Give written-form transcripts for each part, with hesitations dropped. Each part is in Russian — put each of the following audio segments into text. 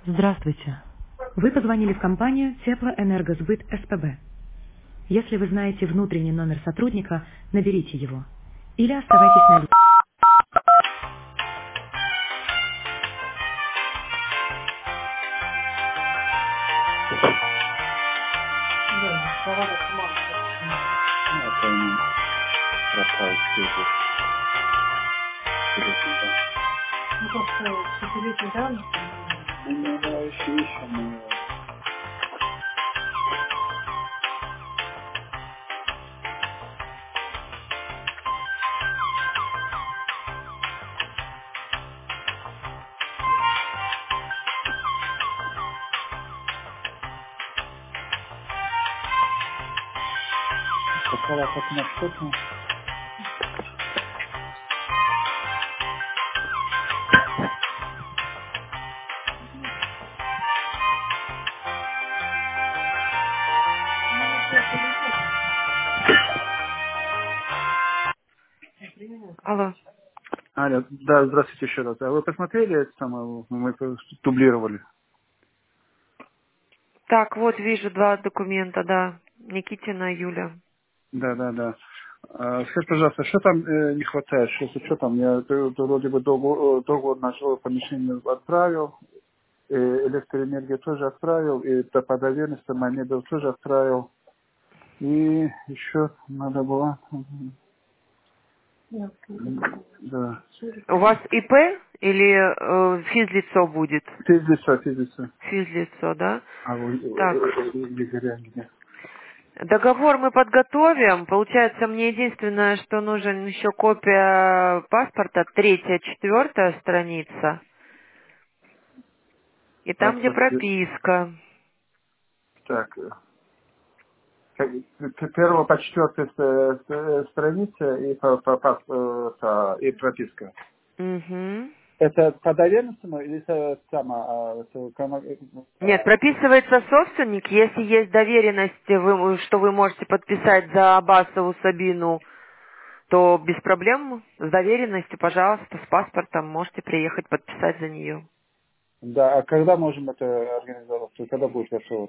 Здравствуйте. Вы позвонили в компанию Теплоэнергосбыт СПБ. Если вы знаете внутренний номер сотрудника, наберите его. Или оставайтесь на линии. Да, Сарада сама почему. Ну, это они пропал свежий. Да. Ну просто 5-летней давности, наверное. Ну, еще ищем. Какова как на что-то? Ну, это по-любому. Алло. Аля, да, здравствуйте еще раз. А вы посмотрели это самое, мы дублировали? Так, вот вижу два документа, да. Никитина Юля. Да, да, да. Скажи, пожалуйста, что там не хватает? Что там? Я вроде бы договор нашего помещения отправил, электроэнергию тоже отправил, и по доверенности мобил тоже отправил. И еще надо было... Да. У вас ИП или физлицо будет? Физлица. Физлицо, да? А вы Так, Игоря где? договор мы подготовим. Получается, мне единственное, что нужен еще копия паспорта, 3-я, 4-я страница. И там, где Паспорт. прописка. Так. Первого по четвертой странице и и прописка. Угу. Это по доверенности или это Нет, прописывается собственник. Если есть доверенность, что вы можете подписать за Аббасову Сабину, то без проблем с доверенностью, пожалуйста, с паспортом можете приехать подписать за нее. да, а когда можем это организовать? Когда будет готово?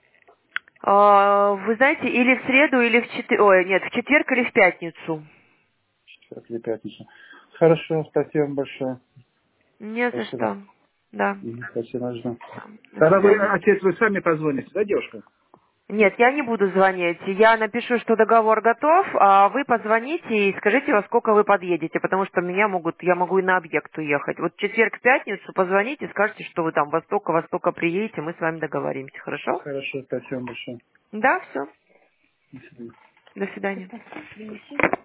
Вы знаете, или в среду, или в четверг, ой, нет, в четверг или в пятницу. Четверг или пятница. Хорошо, спасибо вам большое. Не за Спасибо. что. Да. Спасибо, жду. До Тогда вы, свидания. отец, вы сами позвоните, да, девушка? Нет, я не буду звонить. Я напишу, что договор готов, а вы позвоните и скажите, во сколько вы подъедете, потому что я могу и на объект уехать. Вот в четверг, в пятницу позвоните, скажите, что вы там во столько приедете, мы с вами договоримся, хорошо? Хорошо, спасибо вам большое. Да, все. До свидания. До свидания. Это принеси.